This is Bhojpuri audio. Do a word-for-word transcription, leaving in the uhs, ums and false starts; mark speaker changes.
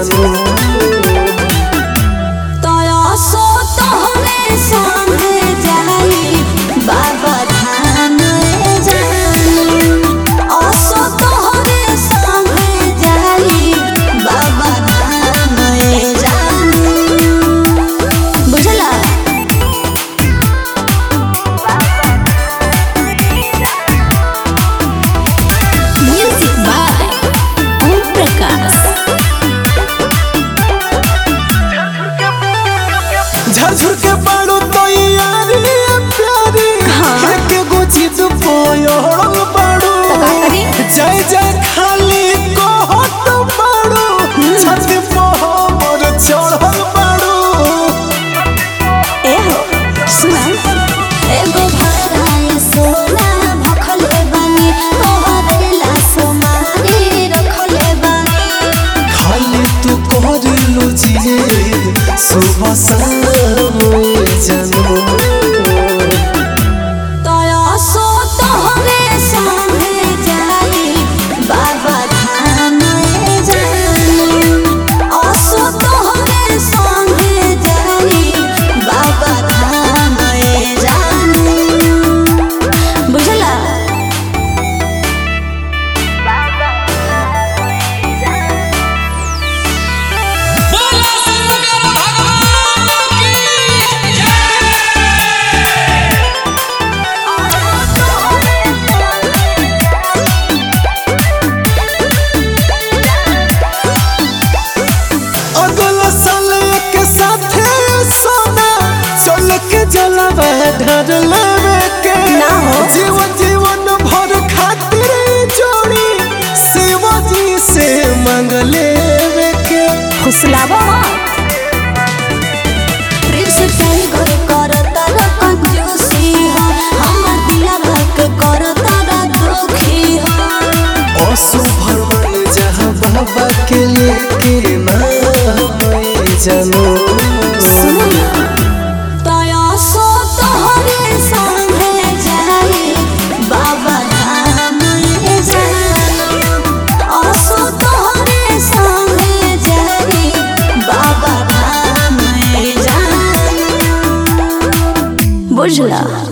Speaker 1: जानू
Speaker 2: तोरा तोहरे संगे जाई बाबा धाम जानू असो तोहरे संगे जाई बाबा धाम जानू बुझला। Music by Om Prakash.
Speaker 1: झरझुर के बाड़ू तो यारी प्यारी के गोची दुपोयोड़ बाड़ू जय जय खाली कहत बाड़ू छत पर चढ़ल बाड़ू।
Speaker 2: ए हो सुना एगो भराए सोना भखले बानी तोहरे ला सोमारी रखले बानी
Speaker 1: खाली तू करलू जिए सुबह शाम जानू
Speaker 2: तोरा सो तोहरे संगे जाई बाबा धाम जानू असो तोहरे संगे जाई बाबा धाम जानू बुझला।
Speaker 1: अगला साल के साथे सोना चल के जलवा ढर लेवे के
Speaker 2: ना हो।
Speaker 1: जीवन जीवन भर खातिर जोड़ी शिवाजी से मांग लेवे के
Speaker 2: फुसलावा प्रिंस टाइगर करता र कंजूसी हो हमर दिला भक करता र दुखी हो
Speaker 1: असुभर मन जहाँ बाबा के लेके ना जानू
Speaker 2: तोरा सो तोहरे संगे जाई बाबा धाम जानू असो तोहरे संगे जाई बाबा धाम जानू बुझला।